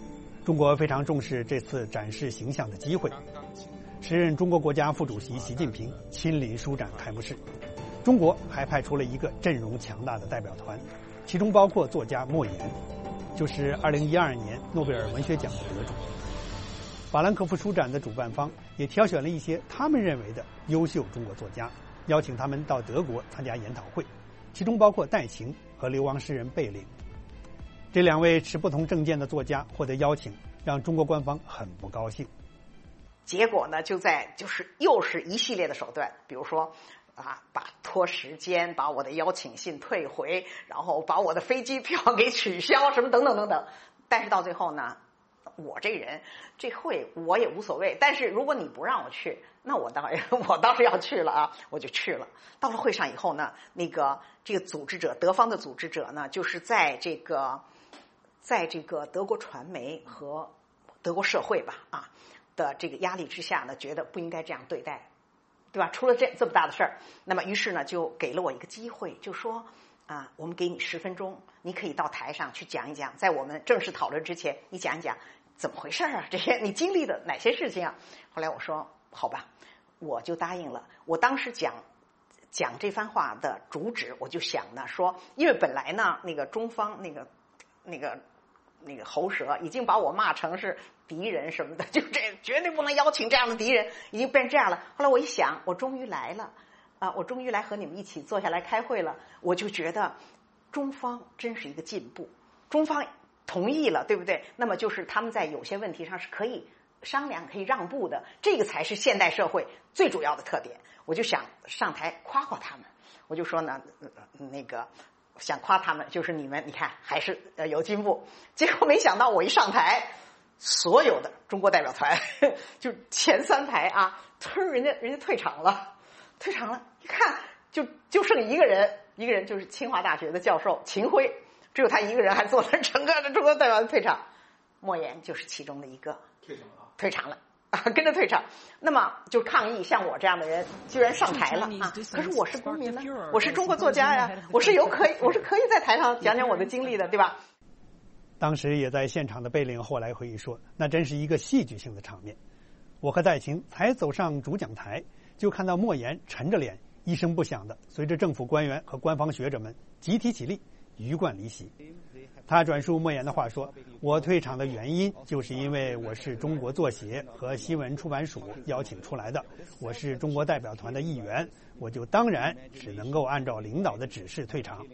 中国非常重视这次展示形象的机会。时任中国国家副主席习近平亲临书展开幕式，中国还派出了一个阵容强大的代表团，其中包括作家莫言，就是2012年诺贝尔文学奖的得主。法兰克福书展的主办方也挑选了一些他们认为的优秀中国作家，邀请他们到德国参加研讨会，其中包括戴晴和流亡诗人贝岭。这2位持不同政见的作家获得邀请，让中国官方很不高兴。 结果呢，又是一系列的手段，比如说把拖时间，把我的邀请信退回，然后把我的飞机票给取消，什么等等等等。但是到最后呢，我这人这会我也无所谓，但是如果你不让我去，那我倒是要去了啊，我就去了。到了会上以后呢，这个组织者，德方的组织者呢，就是在这个德国传媒和德国社会吧的这个压力之下呢，觉得不应该这样对待，对吧？出了这么大的事儿，那么于是呢，就给了我一个机会，就说我们给你10分钟，你可以到台上去讲一讲，在我们正式讨论之前，你讲一讲怎么回事啊？这些你经历的哪些事情啊？后来我说好吧，我就答应了。我当时讲这番话的主旨，我就想呢说，因为本来呢那个中方那个喉舌已经把我骂成是敌人什么的，就这绝对不能邀请这样的敌人，已经变成这样了。后来我一想，我终于来了我终于来和你们一起坐下来开会了，我就觉得中方真是一个进步，中方同意了，对不对？那么就是他们在有些问题上是可以商量、可以让步的，这个才是现代社会最主要的特点。我就想上台夸夸他们，我就说呢，想夸他们，就是你们，你看还是有进步。结果没想到我一上台，所有的中国代表团就前3排人家退场了，一看就剩一个人就是清华大学的教授秦晖，只有他一个人还坐在整个的中国代表团退场，莫言就是其中的一个退场了。跟着退场，那么就抗议，像我这样的人居然上台了可是我是公民呢，我是中国作家呀，我是可以在台上讲讲我的经历的，对吧？ 当时也在现场的贝岭后来回忆说，那真是一个戏剧性的场面。我和戴晴才走上主讲台，就看到莫言沉着脸，一声不响的随着政府官员和官方学者们集体起立，鱼贯离席。他转述莫言的话说，我退场的原因就是因为我是中国作协和新闻出版署邀请出来的，我是中国代表团的一员，我就当然只能够按照领导的指示退场。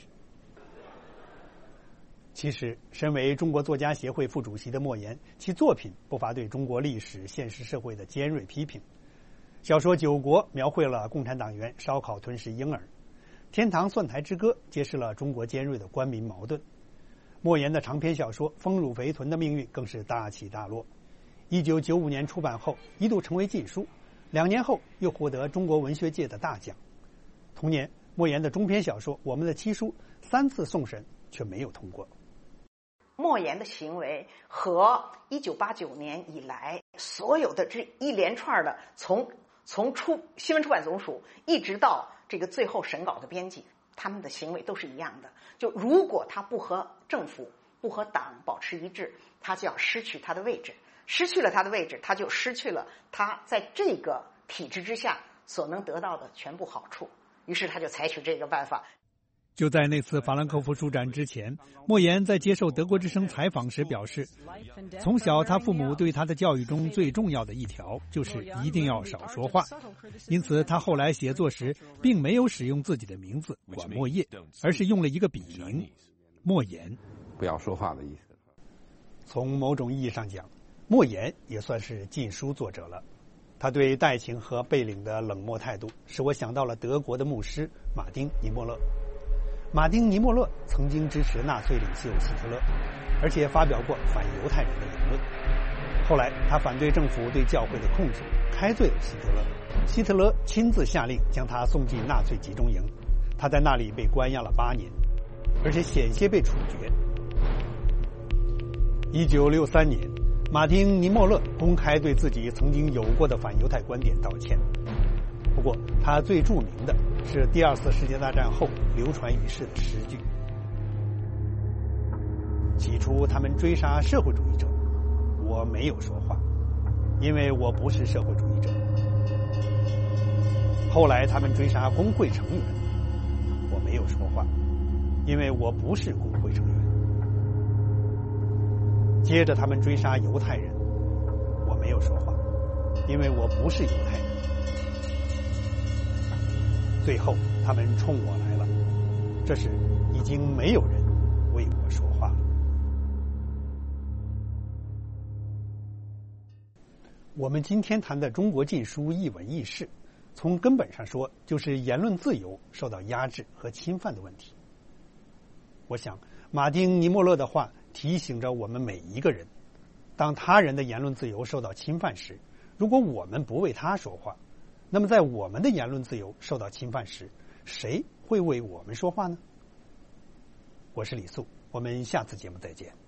其实身为中国作家协会副主席的莫言，其作品不乏对中国历史现实社会的尖锐批评。小说《九国》描绘了共产党员烧烤吞噬婴儿，《天堂蒜台之歌》揭示了中国尖锐的官民矛盾。莫言的长篇小说《丰乳肥臀》的命运更是大起大落。1995年出版后，一度成为禁书，2年后又获得中国文学界的大奖。同年，莫言的中篇小说《我们的七书》3次送审却没有通过。 莫言的行为和1989年以来所有的这一连串的从新闻出版总署一直到这个最后审稿的编辑，他们的行为都是一样的。就如果他不和政府、不和党保持一致，他就要失去他的位置，失去了他的位置，他就失去了他在这个体制之下所能得到的全部好处。于是他就采取这个办法。 就在那次法兰克福书展之前，莫言在接受德国之声采访时表示，从小他父母对他的教育中最重要的一条就是一定要少说话，因此他后来写作时并没有使用自己的名字管莫业，而是用了一个笔名莫言， 不要说话的意思。 从某种意义上讲，莫言也算是禁书作者了。他对戴晴和贝岭的冷漠态度，使我想到了德国的牧师马丁·尼莫勒。马丁·尼莫勒曾经支持纳粹领袖希特勒，而且发表过反犹太人的言论。后来他反对政府对教会的控制，开罪了希特勒。希特勒亲自下令将他送进纳粹集中营，他在那里被关押了8年，而且险些被处决。1963年，马丁·尼莫勒公开对自己曾经有过的反犹太观点道歉。不过他最著名的是第2次世界大战后流传于世的诗句。起初他们追杀社会主义者， 我没有说话，因为我不是社会主义者。后来他们追杀工会成员，我没有说话，因为我不是工会成员。接着他们追杀犹太人，我没有说话，因为我不是犹太人。最后他们冲我来了，这时已经没有人为我说话了。我们今天谈的中国禁书一文一事，从根本上说就是言论自由受到压制和侵犯的问题。我想马丁·尼莫勒的话提醒着我们每一个人，当他人的言论自由受到侵犯时，如果我们不为他说话，那么在我们的言论自由受到侵犯时，谁会为我们说话呢？我是李素，我们下次节目再见。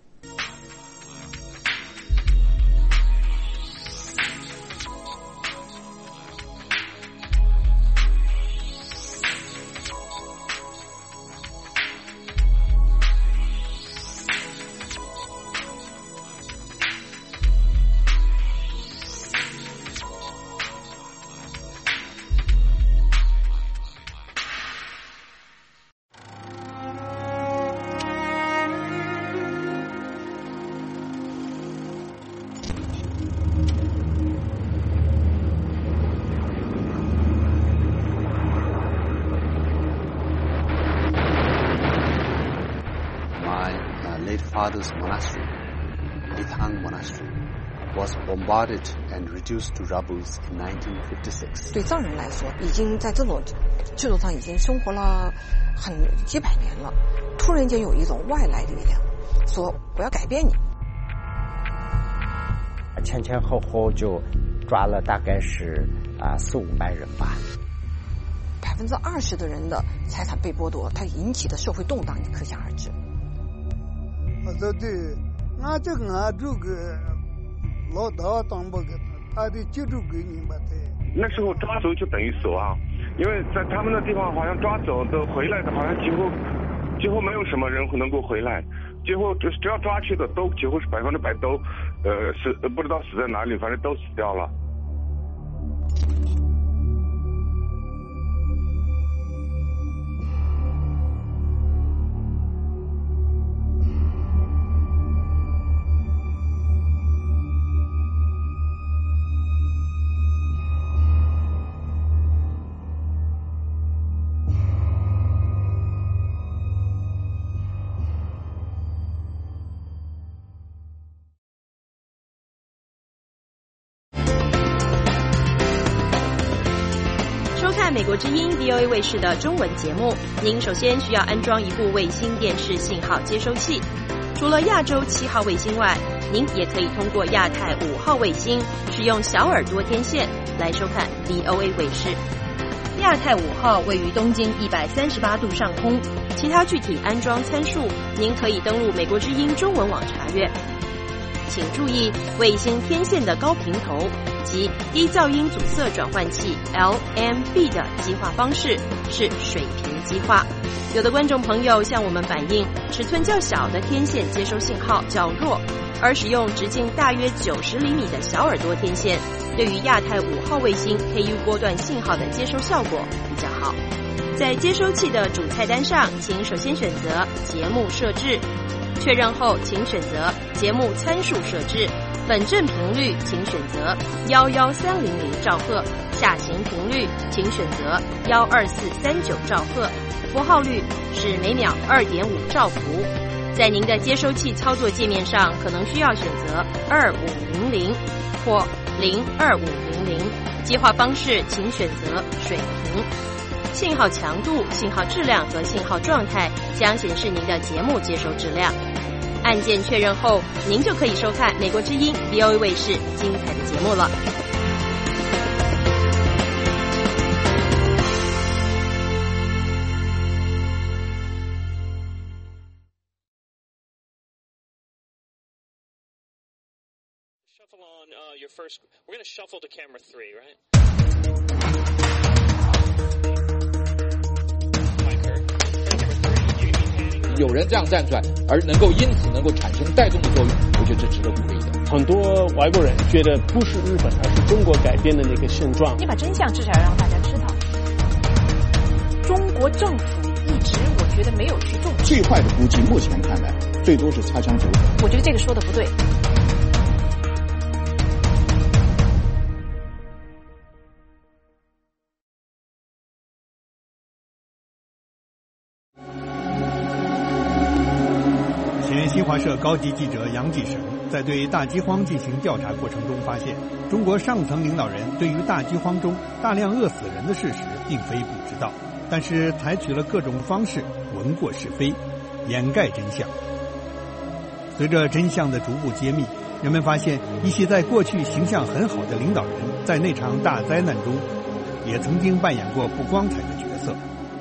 father's monastery, Lithang Monastery, was bombarded and reduced to rubble in 1956. 对藏人来说，已经在这种制度上已经生活了几百年了，突然间有一种外来的力量，说我要改变你。 前前后后就抓了大概是400-500人吧。 20%的人的财产被剥夺，它引起的社会动荡，你可想而知。 我说对，俺这个老大当不给他的居住规定吧？ 那时候抓走就等于死亡，因为在他们的地方好像抓走的回来的，好像几乎没有什么人能够回来，几乎只要抓去的都几乎是100%都不知道死在哪里，反正都死掉了。 美国之音 VOA 卫视的中文节目，您首先需要安装一部卫星电视信号接收器。除了亚洲7号卫星外，您也可以通过亚太5号卫星使用小耳朵天线来收看 VOA 卫视。亚太5号位于东经138度上空，其他具体安装参数您可以登录美国之音中文网查阅。请注意，卫星天线的高频头及低噪音阻塞转换器 LMB 的激化方式是水平激化。有的观众朋友向我们反映，尺寸较小的天线接收信号较弱，而使用直径大约90厘米的小耳朵天线，对于亚太5号卫星 KU 波段信号的接收效果比较好。在接收器的主菜单上，请首先选择节目设置，确认后请选择节目参数设置，本振频率请选择11300兆赫，下行频率请选择12439兆赫，符号率是每秒2.5兆伏。在您的接收器操作界面上，可能需要选择2500或02500，激化方式请选择水平。信号强度、信号质量和信号状态将显示您的节目接收质量。按键确认后，您就可以收看美国之音 VOA 卫视精彩的节目了。 Shuffle on your first. We're going to shuffle to camera 3, right? Camera 3. 有人这样站出来，而能够因此能够产生带动的作用，我觉得这值得鼓励的。 很多外国人觉得不是日本，而是中国改变的那个现状。 你把真相至少要让大家知道。中国政府一直我觉得没有去重视。 最坏的估计，目前看来最多是擦枪走火。 我觉得这个说的不对。 前新华社高级记者杨继绳在对大饥荒进行调查过程中发现，中国上层领导人对于大饥荒中大量饿死人的事实并非不知道，但是采取了各种方式闻过是非，掩盖真相。随着真相的逐步揭秘，人们发现一些在过去形象很好的领导人在那场大灾难中也曾经扮演过不光彩的角色。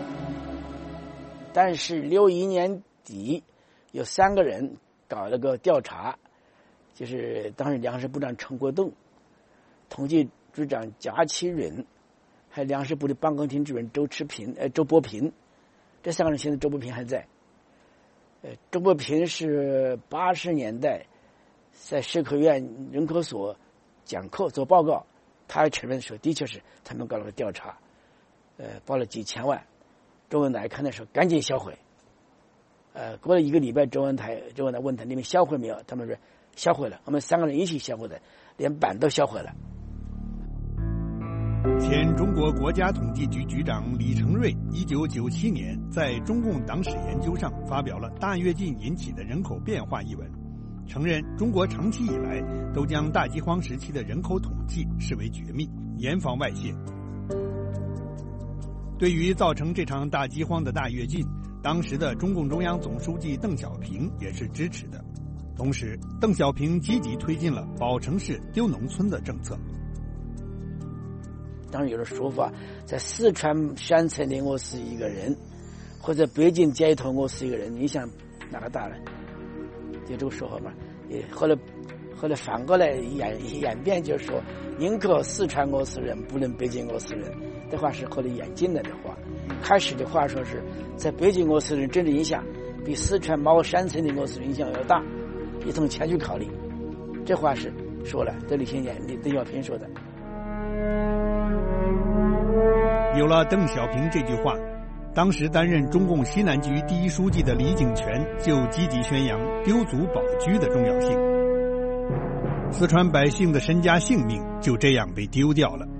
但是61年底有3个人搞了个调查，就是当时粮食部长陈国栋、统计局长贾启允，还有粮食部的办公厅主任周伯平，这3个人现在周伯平还在。周伯平是80年代在社科院人口所讲课做报告，他还承认说，的确是他们搞了个调查，报了几千万。周恩来看的时候赶紧销毁。过了1个礼拜，周恩来问他你们销毁没有？他们说销毁了，我们3个人一起销毁的，连版都销毁了。 前中国国家统计局局长李成瑞1997年在中共党史研究上发表了《大跃进引起的人口变化》一文，承认中国长期以来都将大饥荒时期的人口统计视为绝密，严防外泄。对于造成这场大饥荒的大跃进，当时的中共中央总书记邓小平也是支持的。同时，邓小平积极推进了保城市丢农村的政策。 当然有的说法，在四川山城里饿死1个人，或者北京街头饿死1个人，你想哪个大呢？就这个说法嘛。也后来反过来演变，就是说宁可四川饿死人，不能北京饿死人。这话是后来演进来的话。开始的话说是在北京饿死人政治影响比四川某山城的饿死人影响要大，也从前去考虑。这话是说了，这李邓小平说的。 有了邓小平这句话，当时担任中共西南局第1书记的李井泉就积极宣扬丢卒保车的重要性。四川百姓的身家性命就这样被丢掉了。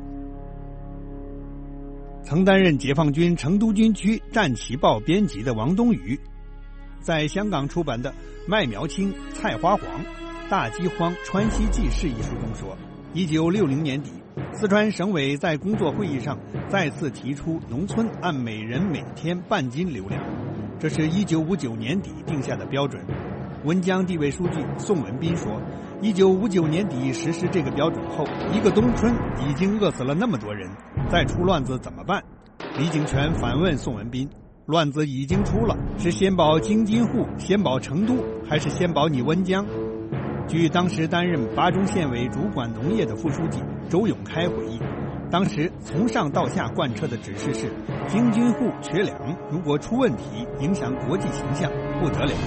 曾担任解放军成都军区战旗报编辑的王东宇，在香港出版的《麦苗青、菜花黄：大饥荒川西纪事》一书中说，1960年底，四川省委在工作会议上再次提出农村按每人每天半斤流粮，这是1959年底定下的标准。温江地委书记宋文彬说，1959年底实施这个标准后，1个冬春已经饿死了那么多人，再出乱子怎么办？李井泉反问宋文彬，乱子已经出了，是先保京津沪，先保成都，还是先保你温江？据当时担任巴中县委主管农业的副书记周永开回忆，当时从上到下贯彻的指示是，京津沪缺粮，如果出问题，影响国际形象，不得了。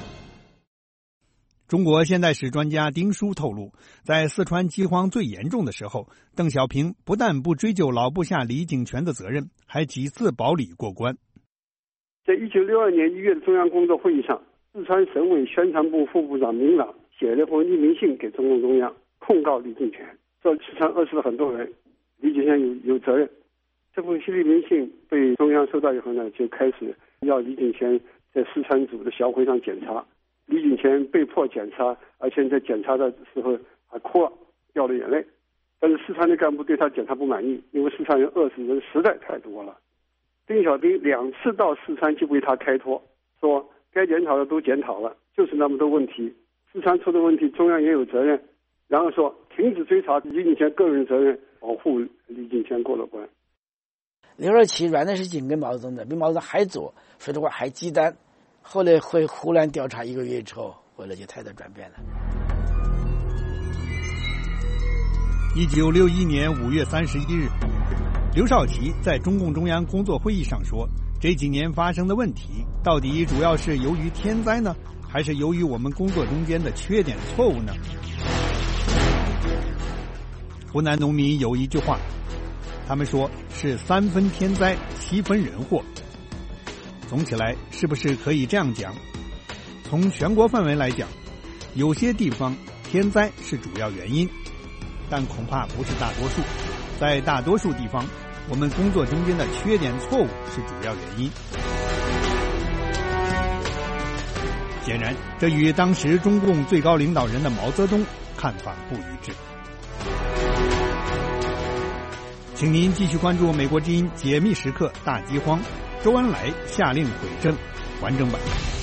中国现代史专家丁书透露，在四川饥荒最严重的时候，邓小平不但不追究老部下李井泉的责任，还几次保理过关。 在1962年1月的中央工作会议上，四川省委宣传部副部长明朗写了封匿名信给中共中央，控告李井泉，说四川饿死了很多人，李井泉有责任。这封匿名信被中央收到以后呢，就开始要李井泉在四川组的小会上检查。李井泉被迫检查，而且在检查的时候还哭了，掉了眼泪。但是四川的干部对他检查不满意，因为四川人饿死人实在太多了。邓小平2次到四川就为他开脱，说该检讨的都检讨了，就是那么多问题，四川出的问题中央也有责任。然后说停止追查李井泉个人责任，保护李井泉过了关。 刘少奇原来是紧跟毛泽东的，比毛泽东还左，说的话还鸡蛋。后来会胡乱调查1个月之后，回来就态度转变了。 1961年5月31日，刘少奇在中共中央工作会议上说，这几年发生的问题到底主要是由于天灾呢，还是由于我们工作中间的缺点错误呢？ 湖南农民有一句话，他们说是3分天灾7分人祸。总起来是不是可以这样讲？从全国范围来讲，有些地方天灾是主要原因，但恐怕不是大多数。在大多数地方，我们工作中间的缺点错误是主要原因。显然，这与当时中共最高领导人的毛泽东看法不一致。请您继续关注《美国之音》解密时刻大饥荒，周恩来下令毁政完整版。